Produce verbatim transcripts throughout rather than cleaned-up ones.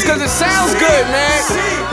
just cause it sounds good, man.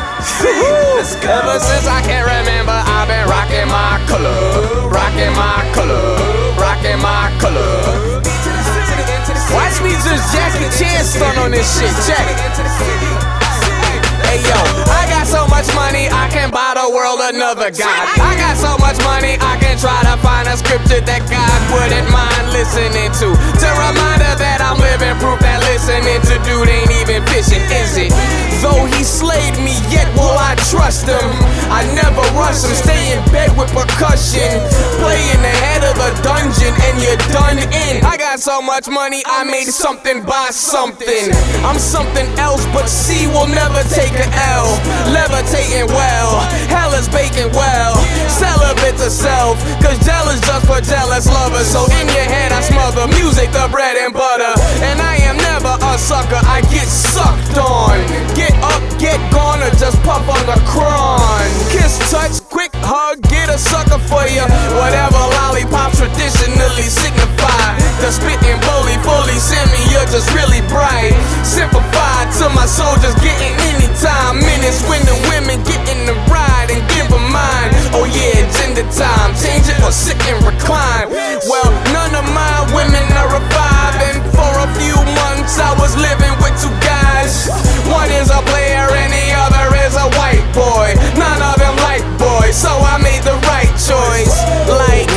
Ever since I can remember, I've been rocking my color, rocking my color, rocking my color. Watch me just Jackie Chan stunt on this shit, check it. Hey yo, I got so much money I can buy the world another God. I got so much money I can try to find a scripture that God wouldn't mind listening to. To remind her that I'm living proof that listening to dude ain't even fishing, is it? Though he slayed me, yet will I trust him. I never rush him, stay in bed with percussion. Play in the head of a dungeon and you're done in. I got so much money I made something by something. I'm something else, but C will never take an L. Levitating well, hell is baking well. Celibate to self, cause jealous just for jealous lovers. So in your head I smother music, the bread and butter. And I am never a sucker, I get sucked on. Get up, get gone, or just puff on the cron. Kiss, touch, quick hug, get a sucker for you. Whatever lollipops traditionally signify. The spitting bully, fully send me, you're just really bright. Simplified to my soldiers getting anytime. Minutes when the women get in the ride and give them mine. Oh yeah, gender time, change it or sit and recline. Well, none of my women are reviving. For a few months I was living with two guys. One is a player and the other is a white boy. None of them like boys, so I made the right choice. Like,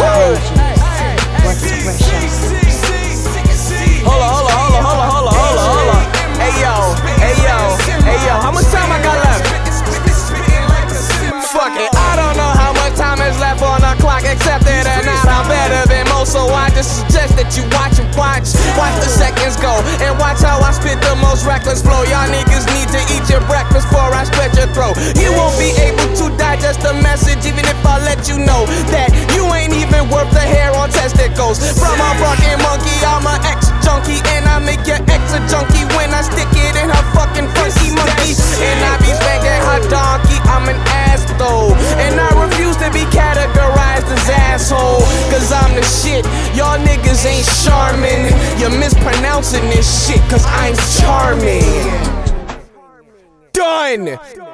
hold on, hold on, hold on, hold on, hold on, hold on, hold on. Hey yo, hey yo, hey yo, how much time I got left? Fuck it, I don't know how much time is left on the clock. Except that or not, I'm better than most, so I just suggest that you watch and watch. Watch the seconds go, and watch how I spit the most reckless flow. Y'all niggas need to eat your breakfast before I stretch your throat. You won't be able to digest the message, even if I let you know that you ain't even worth the hair on testicles. From a fucking monkey, I'm an ex-junkie, and I make your ex a junkie when I stick it in her fucking funky monkey. And I be spanking her donkey, I'm an ass though, and I refuse to be categorized as asshole. Cause I'm the shit, y'all niggas ain't charming. You're mispronouncing this shit, cause I'm charming. Done!